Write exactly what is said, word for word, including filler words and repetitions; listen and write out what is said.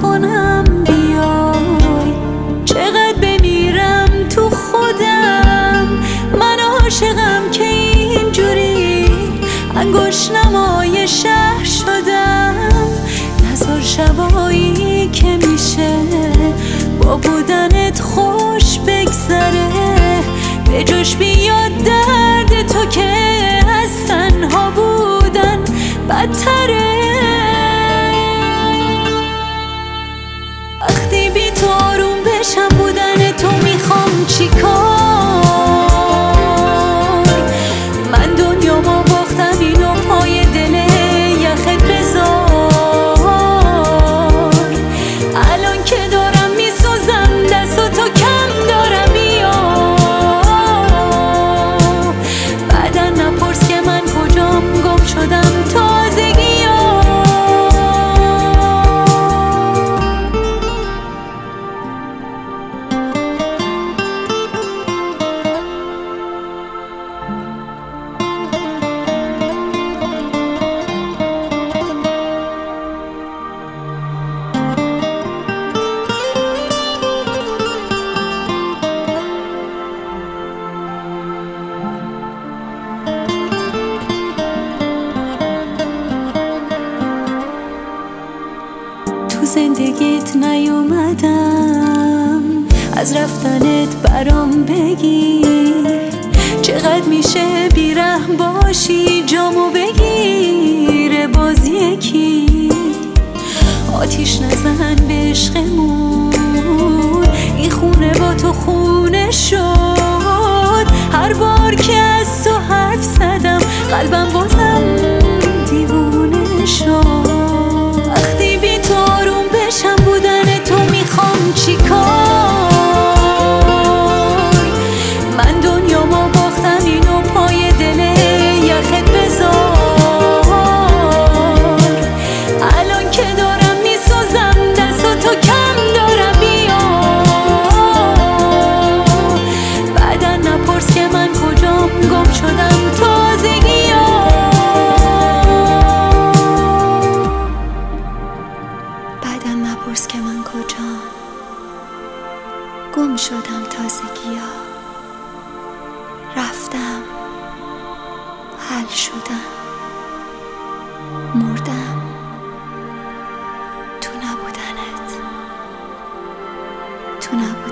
کنم بیای، چقدر بمیرم تو خودم. من عاشقم که اینجوری انگوش نمای شهر شدم. نذار شبایی که میشه با بودنت خوش بگذره، به جوش بیاد درد تو که از تنها بودن بدتره. وقتی بی تو آروم بشم بودن تو میخوام چیکار؟ من دنیامو باختم اینو پای دل یخت بذار. الان که دارم میسوزم دست و تو کم دارم بیا. بعدا نپرس که من کجام گم شدم تازگی ها. تو زندگیت نیومدم از رفتنت برام بگیر. چقدر میشه بیرحم باشی جامو بگیره باز یکی. آتیش نزن به عشقمون، این خونه با تو خونه شد. هر بار که از تو حرف زدم قلبم بازم دیوونه شد. وقتی بی تو آروم بشم بودن تو میخوام چیکار؟ من دنیامو باختم اینو پای دل یخت بذار. الان که دارم میسوزم دست و تو کم دارم بیا. بعدا نپرس که من کجام گم شدم تازگی ها. بعدا نپرس که من کجام گم شدم تازگی ها. رفتم، حل شدم، مردم تو نبودنت، تو نبودنت.